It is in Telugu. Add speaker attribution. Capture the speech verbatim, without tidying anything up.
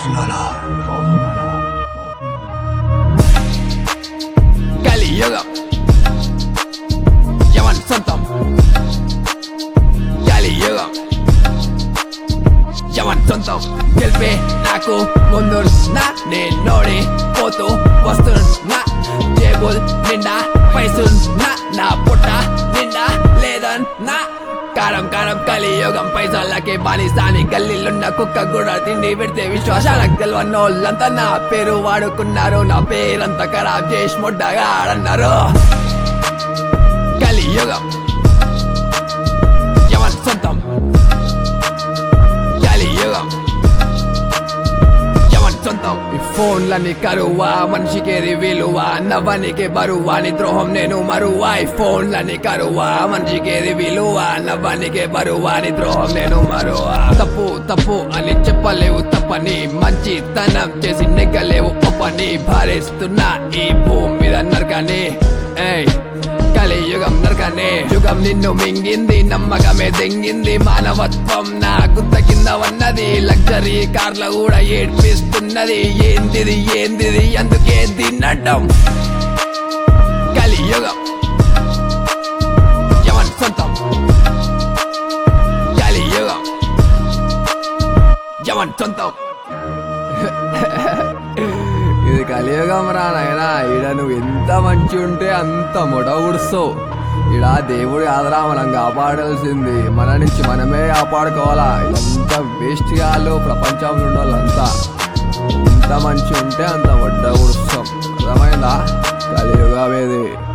Speaker 1: కలియుగం యవన్ సొంతం కలియుగం యవన్ సొంతం గెలిపే నాకు ముందున్నా నేనోడి పోతూ వస్తున్నా జేబుల్ నిండా పైసున్నా నా పుట్ట నిండా లేదన్నా కారం కారం కలియుగం పైసలకే బానిసాని గల్లీలున్న కుక్క కూడా తిండి పెడితే విశ్వాసాలకు తెలవన్నోళ్ళంతా నా పేరు వాడుకున్నారు నా పేరంతా ఖరాబ్ చేసి ముడ్డగా ఆడన్నారు కలియుగం యవన్ సొంతం కలియుగం యవన్ సొంతం ఈ ఫోన్లని కరువా మనిషికి విలువా నవ్వనికి బరువా నీ ద్రోహం నేను మరువా ఈ ఫోన్లని కరువా మనిషికి విలువా నవ్వనికి బరువా నీ ద్రోహం నేను మరువా తప్పు తప్పు అని చెప్పలేవు తప్పని మంచితనం చేసి నెగ్గలేవు ఒప్పని భరిస్తున్నా ఈ భూమి మీద నరకాన్ని ఏయ్ కలియుగం నరకనే యుగం నిన్ను మింగింది నమ్మకమే దెంగింది మానవత్వం నా గుత్త కింద ఉన్నది లగ్జరీ కార్ల కూడా ఏడ్పిస్తున్నది ఏందిది ఏందిది అందుకే తిన్నటం కలియుగం యవన్ సొంతం కలియుగం యవన్ సొంతం ఇది కలియుగం రా నాయనా ఈడ నువ్వు ఎంత మంచి ఉంటే అంత మొడ ఉడుస్తావు ఈడ దేవుడు ఆదరా మనం కాపాడాల్సింది మన నుంచి మనమే కాపాడుకోవాలా ఇదంతా వేస్ట్ కాళ్ళు ప్రపంచంలో ఉన్న వాళ్ళంతా ఎంత మంచి ఉంటే అంత మొడ్డ ఉడుస్తాం అర్థమైందా కలియుగం ఇది.